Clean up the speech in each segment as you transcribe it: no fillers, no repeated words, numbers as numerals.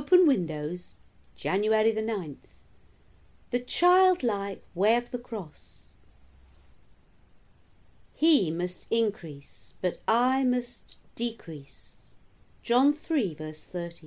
Open Windows, January the 9th. The childlike way of the cross. He must increase, but I must decrease. John 3 verse 30.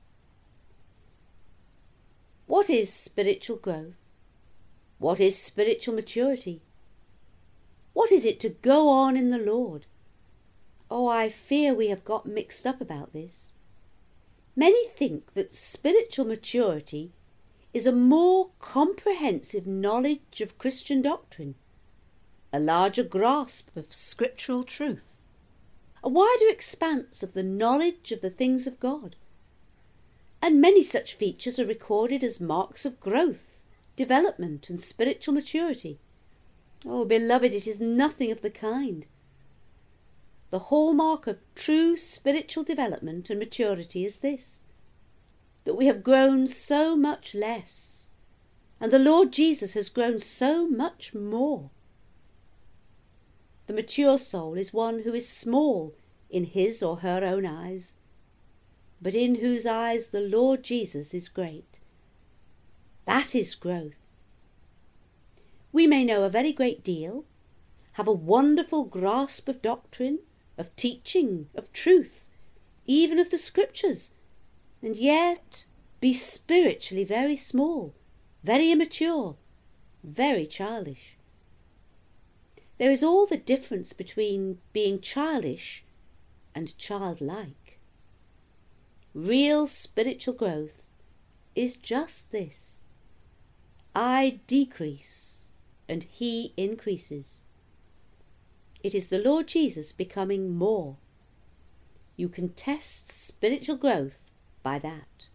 What is spiritual growth? What is spiritual maturity? What is it to go on in the Lord? Oh, I fear we have got mixed up about this. Many think that spiritual maturity is a more comprehensive knowledge of Christian doctrine, a larger grasp of scriptural truth, a wider expanse of the knowledge of the things of God. And many such features are recorded as marks of growth, development, and spiritual maturity. Oh, beloved, it is nothing of the kind. The hallmark of true spiritual development and maturity is this, that we have grown so much less, and the Lord Jesus has grown so much more. The mature soul is one who is small in his or her own eyes, but in whose eyes the Lord Jesus is great. That is growth. We may know a very great deal, have a wonderful grasp of doctrine, of teaching, of truth, even of the Scriptures, and yet be spiritually very small, very immature, very childish. There is all the difference between being childish and childlike. Real spiritual growth is just this: I decrease and he increases. It is the Lord Jesus becoming more. You can test spiritual growth by that.